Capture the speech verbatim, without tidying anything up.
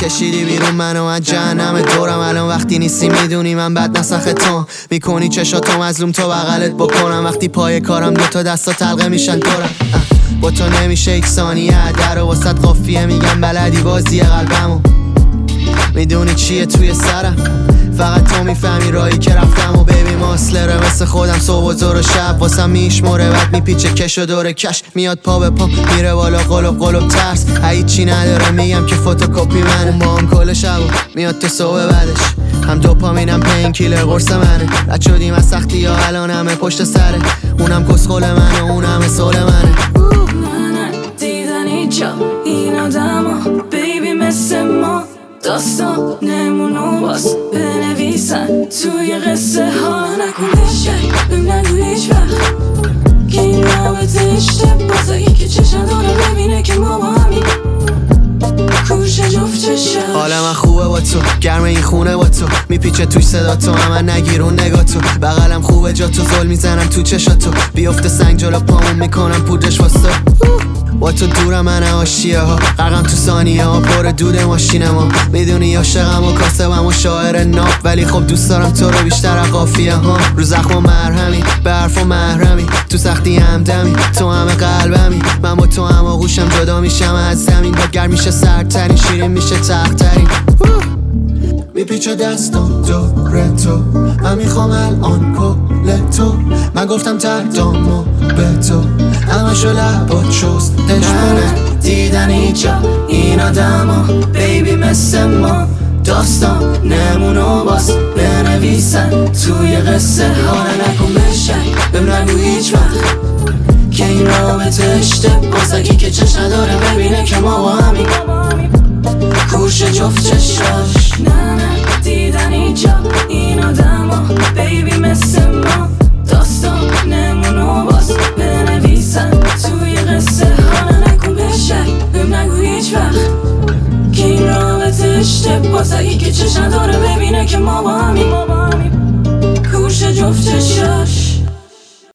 کشیدی بیرون منو از جهنم دورم. الان وقتی نیستی میدونی من بد نسخ تو میکنی چشاتو مظلوم تو بغلت بکنم. وقتی پای کارم دوتا دستا تلقه میشن دورم. با تو نمیشه یک ثانیه در و واسط قافیه میگم بلدی بازی قلبمو. میدونی چیه توی سرم فقط تو میفهمی راهی که رفتم. و بیبی ماسلره مثل خودم صبح و زور و شب واسم میشموره بعد میپیچه کش و دور کش میاد پا به پا میره بالا قلوب قلوب ترس هیچی نداره میگم که فوتوکوپی منه. با هم کل شب میاد تو صبح بعدش هم دوپامینم پین کیلر قرص منه. رد شدیم از سختی ها الان همه پشت سره اونم کسخل منه اونم سول منه. من دیدن اینجا این آدم ها بیبی مثل ما داستانمونو باز بنویسن توی قصه ها. نکن بشه بهم نگو هیچ وقت که این رابطه اشتباز. اگه که چشم داره ببینه که ما با همین کوشه جفت چشم. حال من خوبه با تو گرم این خونه با تو میپیچه توش صدا تو من نگیرون نگاه تو. بغلم خوبه جا تو زل میزنم تو چشاتو بیفته سنگ جلو پامون میکنم پودرش واسه با تو دورم من عاشیه ها غرقم تو ثانیه ها پر دود ماشین ما. میدونی عاشقم و کاسبم و شاعر ناب ولی خب دوست دارم تو رو بیشتر از قافیه ها. رو زخم و مرهمی به حرف و محرمی تو سختی همدمی تو همه قلبمی. من با تو هم آغوشم جدا میشم از زمین با گرم میشه سردترین شیرین میشه تخترین. میپیچه دستم دور تو من میخوام الان کل تو. من گفتم تردامو به تو همشو لبات شست دشمنه. دیدن اینجا این آدم ها بیبی مثل ما داستان نمونو باز بنویسن توی قصه ها. نکن بشن بهم نگو هیچ وقت که این رابطه اشتباز. اگه که چشم نداره ببینه که ما با همین کوشه جفت چشاش. نه نه دیدن اینجا این آدم ها بیبی مثل ما داستان نمونو باز بنویسن توی قصه ها. نکن بشن بهم نگو هیچ وقت که این رابطه اشتباز. اگه که چشم داره ببینه که ما با همین کوشه جفت